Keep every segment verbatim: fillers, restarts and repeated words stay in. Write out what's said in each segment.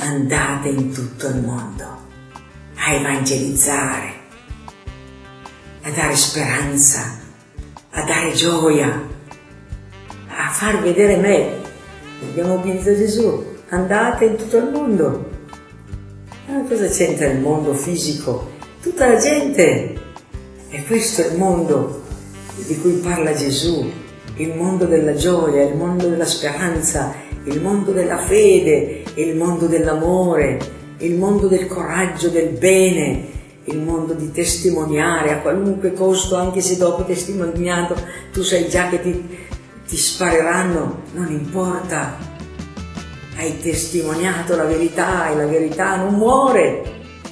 andate in tutto il mondo a evangelizzare, a dare speranza, a dare gioia, a far vedere me. Abbiamo obbedito a Gesù, andate in tutto il mondo. Ma cosa c'entra il mondo fisico? Tutta la gente. E questo è il mondo di cui parla Gesù, il mondo della gioia, il mondo della speranza, il mondo della fede, il mondo dell'amore, il mondo del coraggio, del bene, il mondo di testimoniare a qualunque costo, anche se dopo testimoniato tu sai già che ti, ti spareranno, non importa, hai testimoniato la verità e la verità non muore.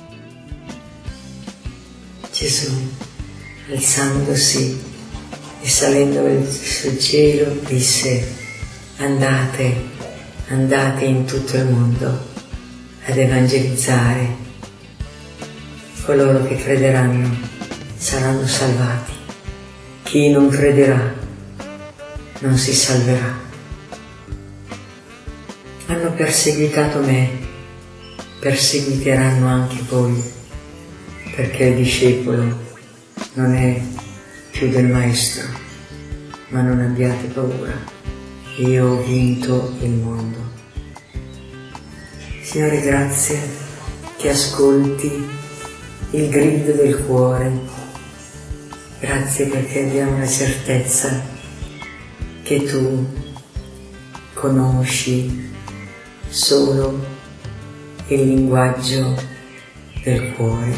Gesù, alzandosi e salendo verso il cielo, disse: andate, andate in tutto il mondo ad evangelizzare. Coloro che crederanno saranno salvati. Chi non crederà non si salverà. Hanno perseguitato me, perseguiteranno anche voi, perché il discepolo non è più del maestro. Ma non abbiate paura, io ho vinto il mondo. Signore, grazie che ascolti il grido del cuore. Grazie perché abbiamo la certezza che tu conosci solo il linguaggio del cuore.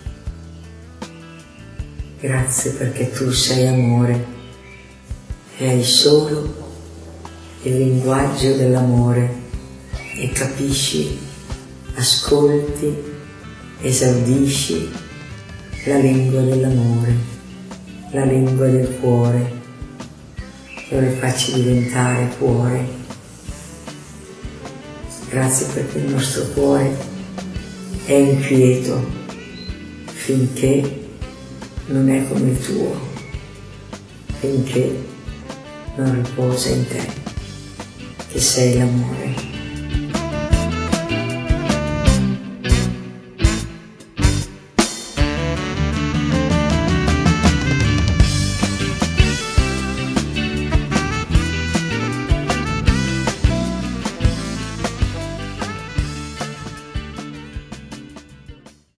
Grazie perché tu sei amore e hai solo il linguaggio dell'amore e capisci, ascolti, esaudisci la lingua dell'amore, la lingua del cuore. Io le faccio diventare cuore. Grazie perché il nostro cuore è inquieto finché non è come il tuo, finché non riposa in te, che sei l'amore.